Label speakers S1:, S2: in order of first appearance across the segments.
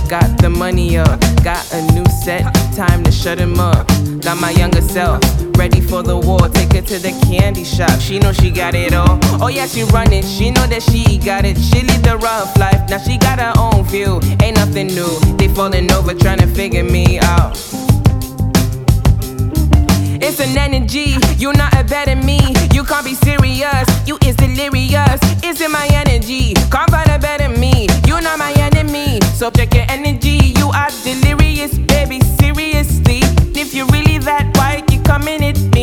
S1: got the money up, got a new set, time to shut him up. Got my younger self, ready for the war, take her to the candy shop. She know she got it all, oh yeah she run it, she know that she got it. She live the rough life, now she got her own view, ain't nothing new. They falling over trying to figure me out. It's an energy, you're not a better me. You can't be serious, you is delirious. It's in my energy, can't find a better me. You're not my enemy, so check your energy. You are delirious, baby, seriously. If you're really that white, you coming at me.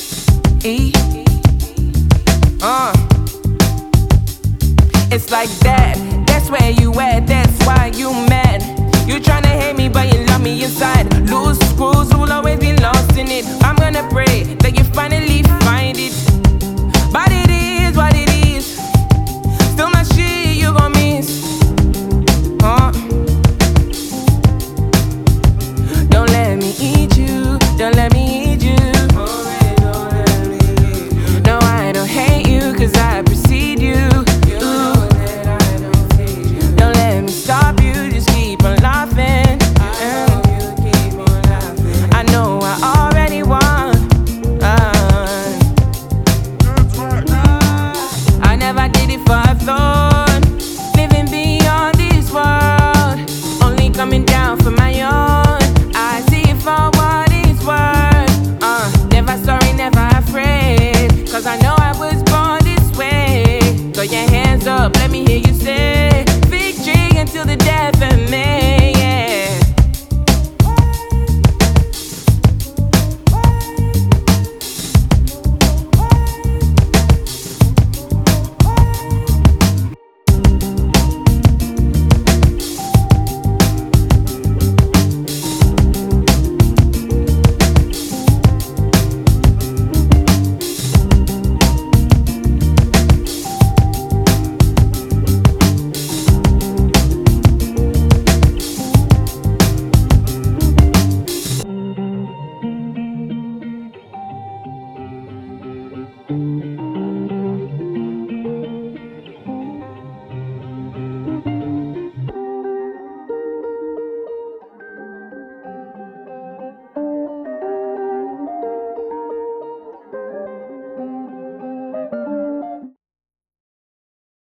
S1: It's like that, that's where you at, that's why you mad. You tryna hate me, but you love me inside. Loose screws will always be lost in it. I'm gonna pray that you find it.